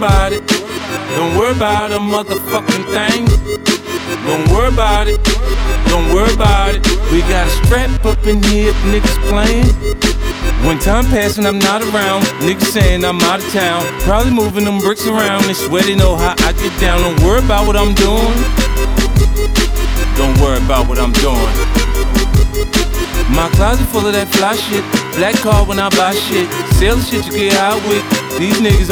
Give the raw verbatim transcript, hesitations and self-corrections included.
about it. Don't worry about a motherfucking thing. Don't worry about it. Don't worry about it. We got a strap up in here if niggas playing. When time passing, I'm not around. Niggas saying I'm out of town. Probably moving them bricks around. They swear they know how I get down. Don't worry about what I'm doing. Don't worry about what I'm doing. My closet full of that fly shit. Black car when I buy shit. Sell the shit you get high with. These niggas